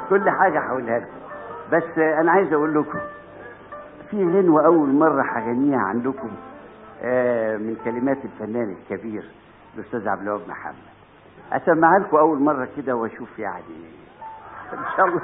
كل حاجة هقولها لكم، بس أنا عايز أقول لكم في غنوة أول مرة هغنيها عندكم من كلمات الفنان الكبير الأستاذ عبد الوهاب محمد. أسمعها لكم أول مرة كده وأشوف يعني إن شاء الله.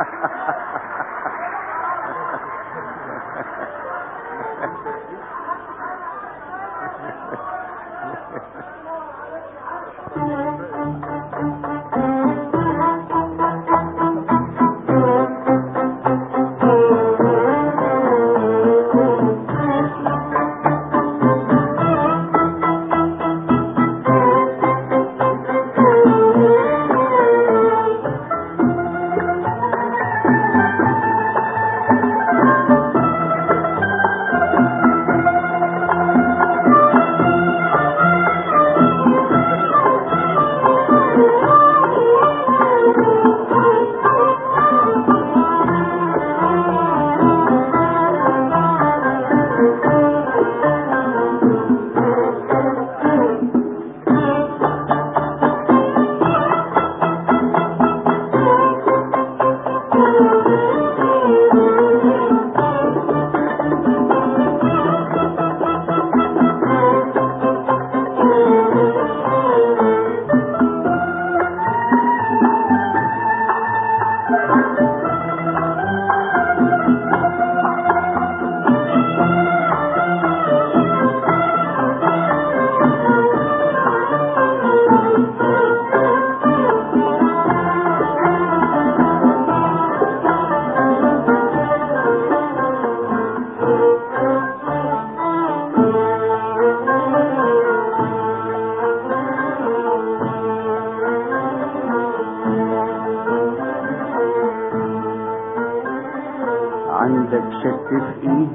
عندك شك في ايه؟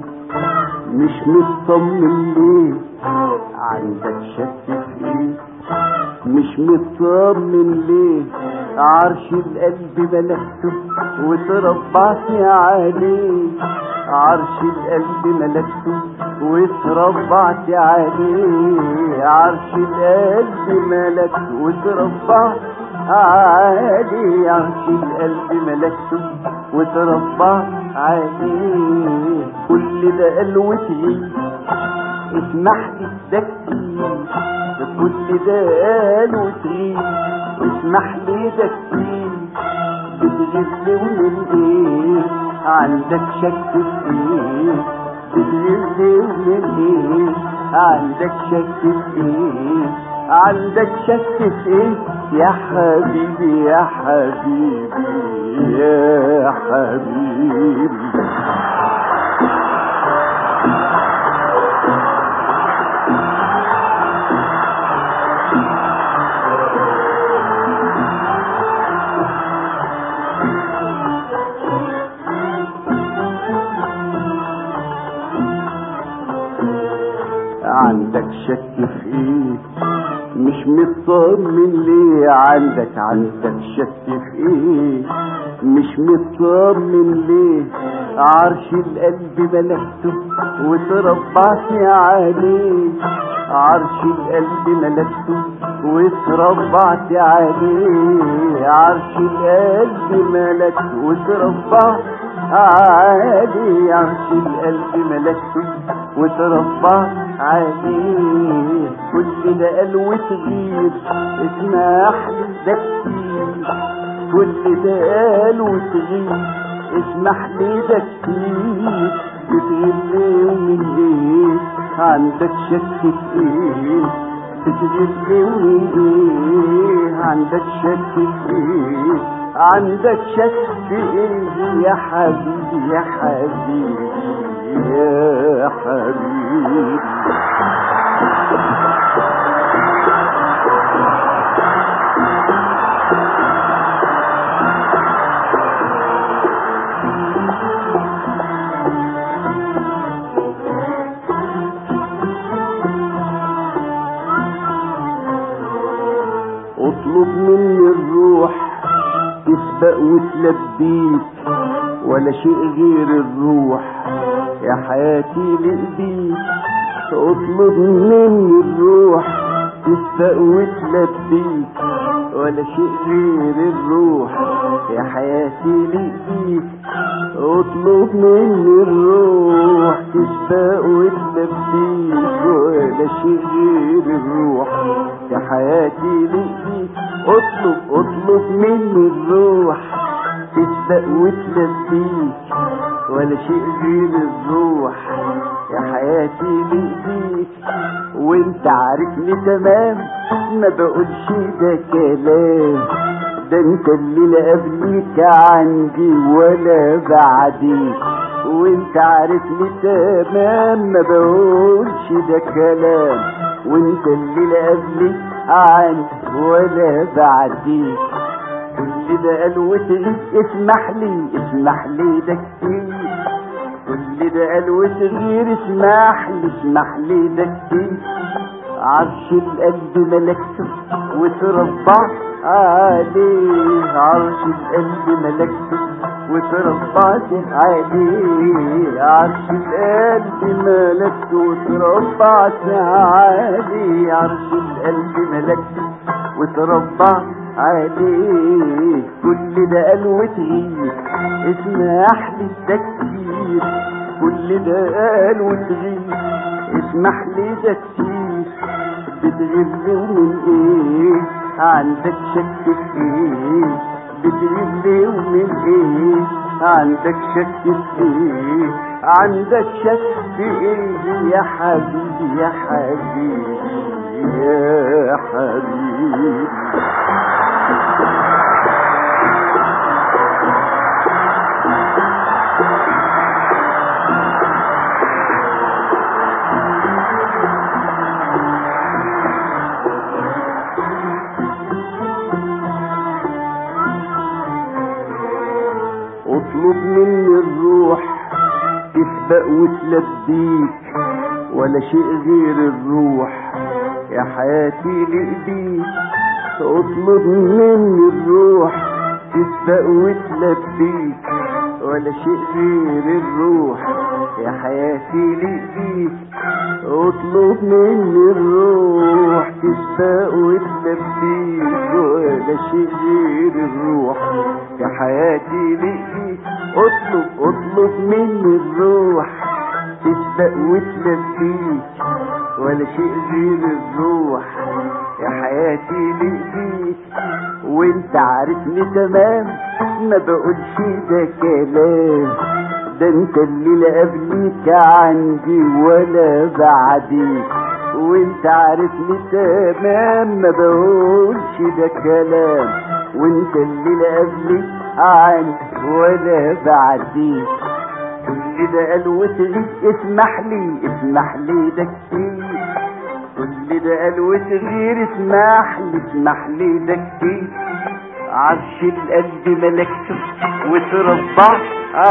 مش مطمن ليه؟ عندك شك في ايه؟ مش مطمن ليه؟ عرش القلب ملكته وتربعت عليه، عرش القلب ملكته وتربعت عليه، عرش القلب ملكته وتربعت عليه، عرش القلب ملكته وتربعت عليه. كل ده قال وتغيب اسمح لي ده كتير، كل ده قال وتغيب اسمح لي ده كتير، بتغيب لي ومن ايه؟ عندك شك في ايه؟ بتغيب لي ومن ايه؟ عندك شك في ايه؟ عندك شك في ايه يا حبيبي يا حبيبي يا حبيبي؟ عندك شك في ايه؟ مش مطمن ليه؟ عندك شك في ايه؟ مش مطمن ليه؟ عرش القلب ملكته وتربعت عليه، عرش القلب ملكته وتربعت عليه، عرش القلب ملكته وتربعت عليه، عرش القلب ملكته وتربعت عليه. كل ده قال وتغيب اسمح لي ده كتير، كل ده قال وتغيب اسمح لي ده كتير، بتغيب ليه ومن ايه؟ عندك شك في ايه؟ بتغيب ليه ومن ايه؟ عندك شك في ايه؟ عندك شك في ايه يا حبيبي يا حبيبي يا حبيبي؟ اطلب مني الروح تسبق وتلبيك، ولا شيء غير الروح يا حياتي لقبيك. اطلب مني الروح تسبق وتلبيك، ولا شيء غير الروح يا حياتي ليك. اطلب مني الروح تشتاق وتلبيك، ولا شيء غير الروح يا حياتي ليك. اطلب مني الروح تشتاق وتلبيك، ولا شيء غير الروح يا حياتي ليك. وانت عارفني تمام ما بقولش ده كلام، ده انت اللي لا قبليك عندي ولا بعديك. وانت عارفني تمام ما بقولش ده كلام، وانت اللي لا قبليك عندي ولا بعديك. كل ده قلوتي اسمح لي ده كتير، كل ده قلوتي غير اسمح لي ده كتير. عرش القلب ملكته وتربعت عليه، عرش القلب ملكته وتربعت عليه، عرش القلب ملكته وتربعت عليه، عرش القلب ملكته وتربعت عليه. كل ده قلوتي اسمح لي ده كتير، كل ده قلوتي اسمح لي ده كتير. بتغيب ومن ايه عندك شك في ايه، بتغيب ومن ايه عندك شك في ايه، عندك شك في ايه يا حبيبي يا حبيبي يا حبيبي. اطلب مني الروح تسبق وتلبيك، ولا شيء غير الروح يا حياتي لإيديك. اطلب مني الروح تسبق وتلبيك، ولا شيء غير الروح يا حياتي لإيديك. اطلب مني الروح تسبق وتلبيك، ولا شيء غير الروح يا حياتي لإيديك. اطلب مني الروح تسبق وتلبيك، ولا شيء غير الروح يا حياتي لإيديك. وانت عارفني تمام ما بقولش ده كلام، ده انت اللي لا قبليك عندي ولا بعديك. وانت عارفني تمام ما بقولش ده كلام، وانت اللي لا قبليك عندي ولا بعديك. كل ده قلوتي اسمح لي ده كتير، كل ده قلوتي غير اسمح لي ده كتير. عرش القلب ملكته وتربعت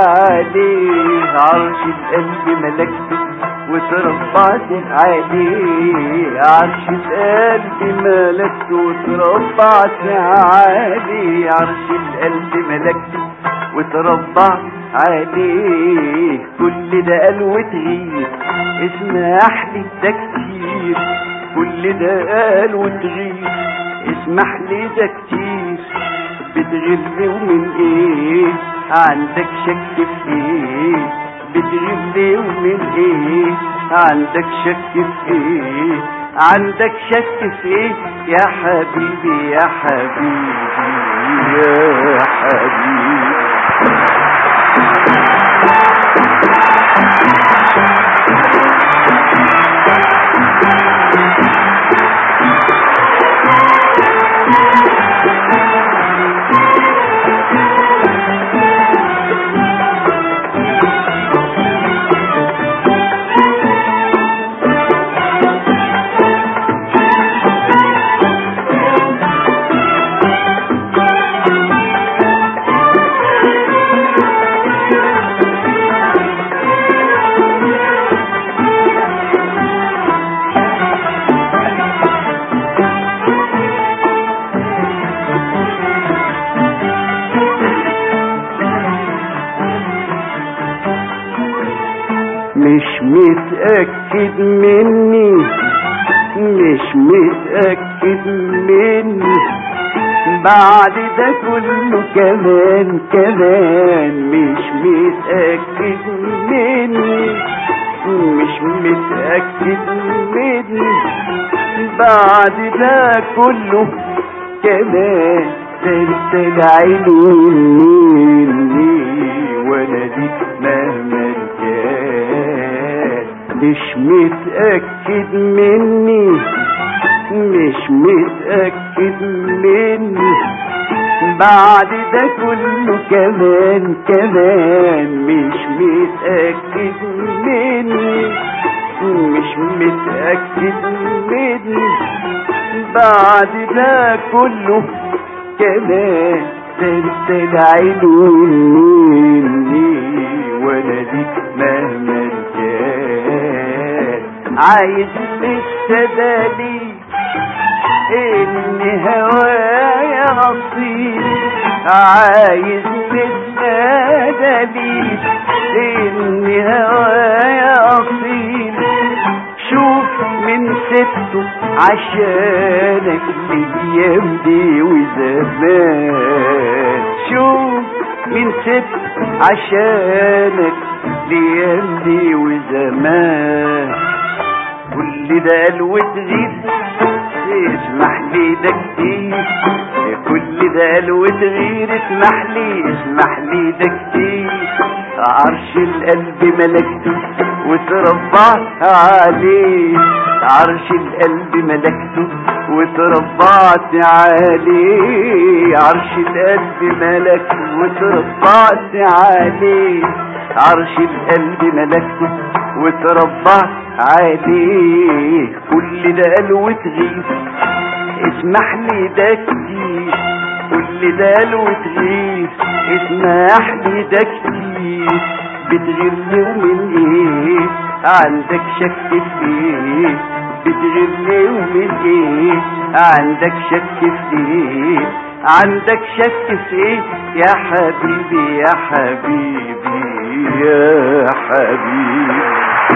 عليه، عرش القلب ملكته وتربعت عليه، عرش القلب ملكته وتربعت عليه، عرش القلب ملكته وتربعت عليه. كل ده قلوتي اسمح لي ده كتير، كل ده قلوتي اسمح لي ده كتير. بتغيب ومن ايه عندك شك في ايه، بتغيب ومن ايه عندك شك في ايه، عندك شك في ايه يا حبيبي يا حبيبي يا حبيبي. مش متأكد مني، مش متأكد مني، بعد ده كله كمان مش متأكد مني، مش متأكد مني. بعد ده كله كمان العينين مني، وانا دي مهما كان مش متأكد مني، مش متأكد مني. بعد ده كله كمان مش متأكد مني، مش متأكد مني. بعد ده كله كمان العينين مني، وانا دي مهما كان عايز لسه دليل ان هوايا اصيل، عايز لسه دليل ان هوايا اصيل. شوف من سبته عشانك الايام دي وزمان، شوف من سبته عشانك الايام دي وزمان. كل ده قال وتغيب اسمح لي ده كتير، كل ده قال وتغير اسمح لي ده كتير. عرش القلب ملكته وتربعت عليه، عرش القلب ملكته وتربعت عليه، عرش القلب ملكته وتربعت عليه، عرش القلب ملكته وتربعت عليه. كل ده قال وتغيب اسمح لي ده كتير، كل ده قال وتغيب اسمح لي ده كتير. بتغير لي ومن ايه عندك شك في ايه، بتغير لي ومن ايه عندك شك في ايه، عندك شك في ايه يا حبيبي يا حبيبي يا حبيبي.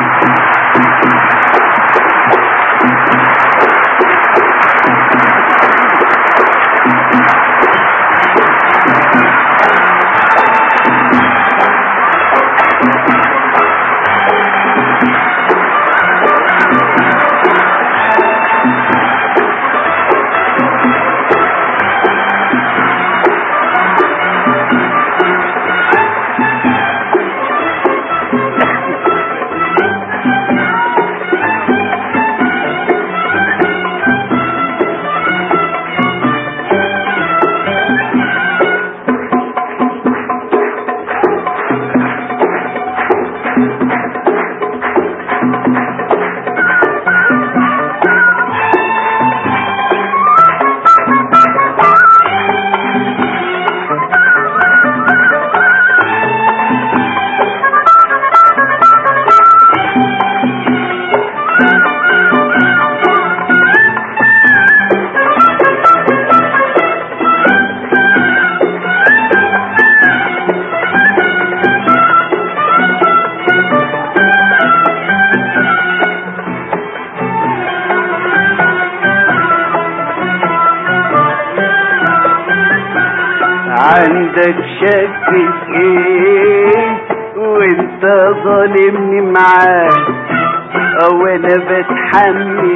عندك شك في ايه وانت ظالمني معاك، او انا بتحمل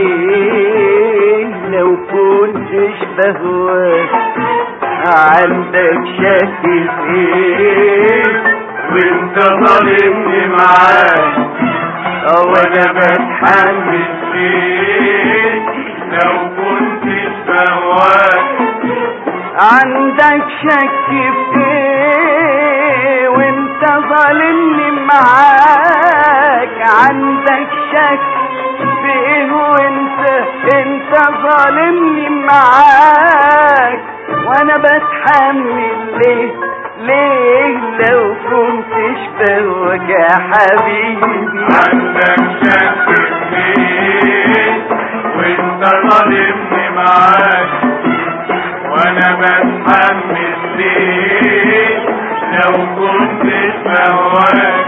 ليه لو كنتش بهواك. عندك شك في ايه وانت ظالمني معاك، او انا بتحمل ليه لو كنتش بهواك. عندك شك في ايه وانت ظالمني معاك، عندك شك في ايه وانت ظالمني معاك. وانا بتحمل ليه لو كنتش بهواك يا حبيبي. عندك شك في ايه وانت ظالمني معاك، وانا بتحمل ليه لو كنتش بهواك.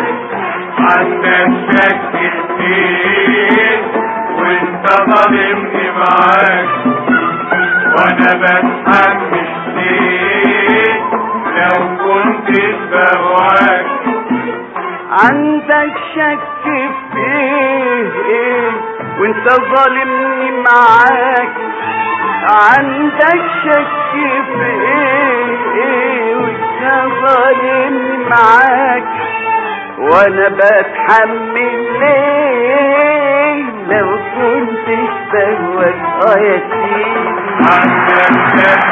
عندك شك في ايه وانت ظالمني معاك، وانا بتحمل ليه لو كنت بهواك. عندك شك في ايه وانت ظالمني معاك؟ عندك شك في ايه وانت ظالمني معاك؟ وانا بتحمل ليه لو كنتش بهواك؟ يا سيدي عندك شك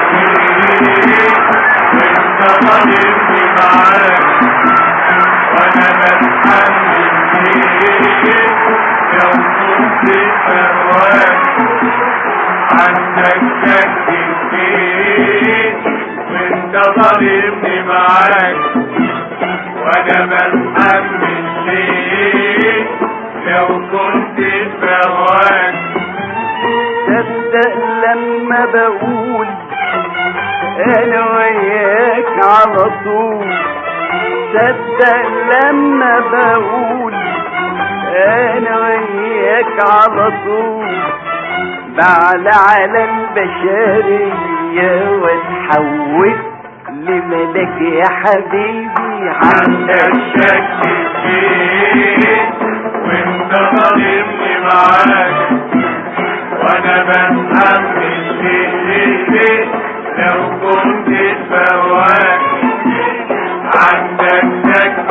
فيه وانت ظالمني معاك، وانا بتحمل ليه لو كنت بهواك. عندك شك فيه وانت ظالمني معاك، وانا بتحمل ليه لو كنت بهواك. صدق لما بقول انا وياك على طول، صدق لما بقول انا وياك على طول، بعلى على البشرية واتحول لملك يا حبيبي. عندك شك فيه وانت ظالمني معاك، وانا بتحمل ليه لو كنت بهواك. عندك شك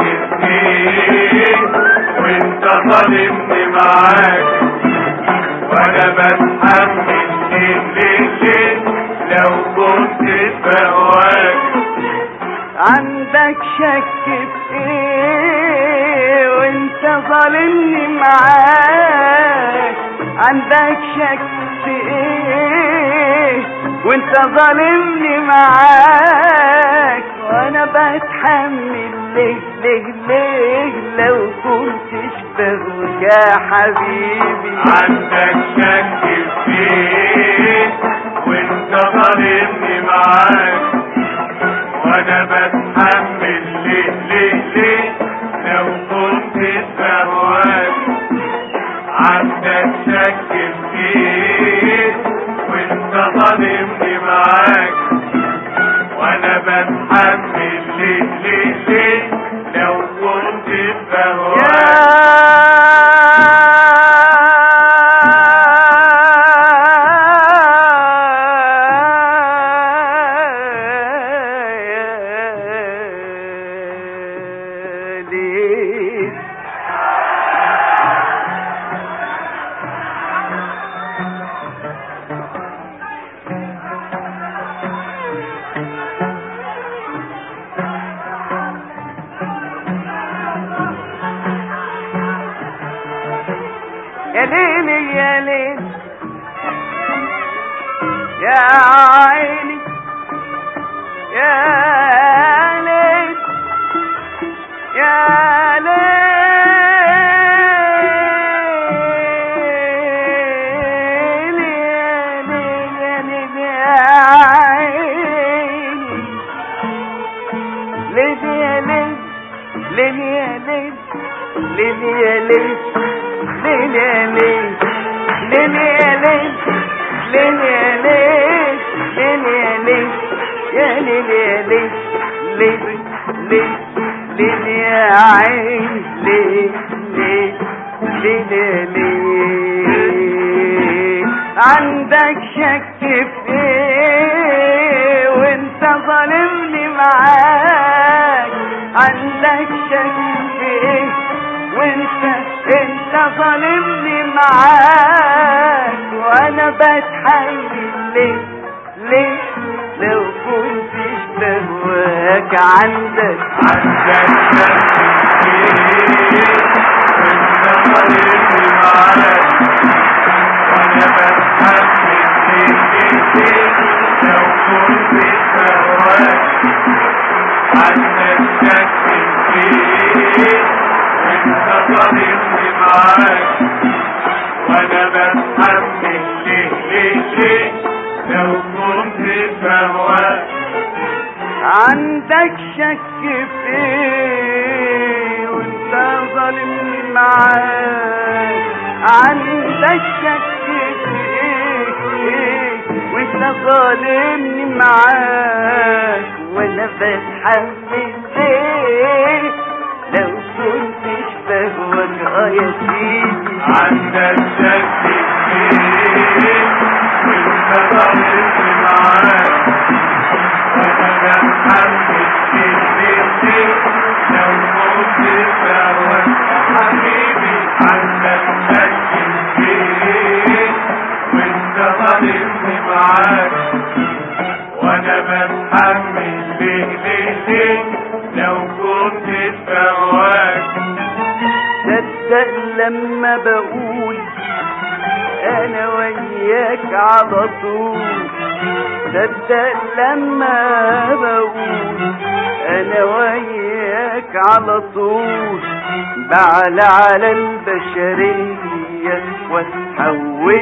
فيه وانت ظالمني معاك، وانا بتحمل ليه لو كنت بهواك. عندك شك في ايه وانت ظالمني معاك؟ عندك شك في ايه وانت ظالمني معاك؟ وانا بتحمل ليه لو كنتش بهواك يا حبيبي. عندك شك فيه وانت ظالمني معاك، وانا بتحمل ليه لو كنت بهواك. عندك شك فيه وانت ظالمني معاك، وانا بتحمل ليه لو كنت بهواك. يا ليل يا ليل يا عيني يا ليل يا ليل يا ليل يا عيني ليل يا ليل ليل يا ليل ليل يا ليل ليل يا ليل ليل يا ليل ليل يا ليل ليل يا ليل يا ليل ليل ليل ليل يا عين ليل ليل ليل يا ليل. عندك شك في ايه وانت ظالمني معاك؟ عندك شك في ايه وانت ظالمني معاك؟ وانا بتحمل ليه لو كنتش بهواك؟ عندك شك فيه وانت ظالمني معاك، وانا بتحمل ليه لو كنت بهواك. عندك شك فيه وانت ظالمني معاك، وانا بتحمل ليه لو كنت بهواك. عندك شك في ايه وانت ظالمني معاك؟ عندك شك في ايه وانت ظالمني معاك وانا بتحمل ليه لو كنتش بهواك يا سيدي عندك شك فيه وانت ظالمني معاك وانا بتحمل ليه لو كنتش بهواك حبيبي عندك شك فيه وانت ظالمني معاك وانا بتحمل ليه لو كنت بهواك صدق لما بقول انا وياك على طول صدق لما بقول انا وياك على طول بعلى على البشرية واتحول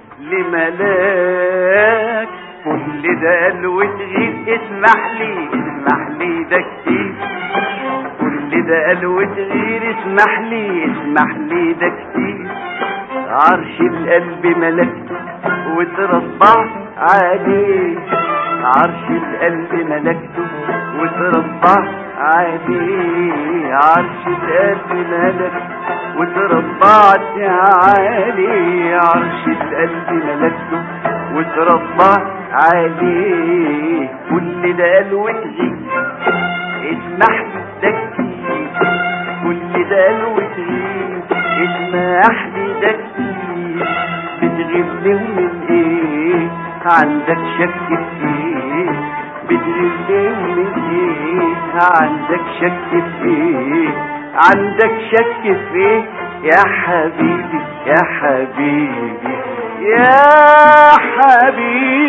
لملاك كل ده قلوة غير اسمح لي ده كتير كل ده قلوة غير اسمح لي ده كتير عرش القلب ملكته وتربع عليه عرش القلب ملكته وتربع عليه عرش القلب ملكته وتربعت عليه عرش القلب ملكته وتربع عليه كل ده قلوة غير اسمح لي ده كتير كل ده قلوة غير اسمح لي ده كتير بتغيب ليه من ايه عندك شك في ايه بتغيب ليه من ايه عندك شك في ايه عندك شك في ايه يا حبيبي يا حبيبي يا حبيبي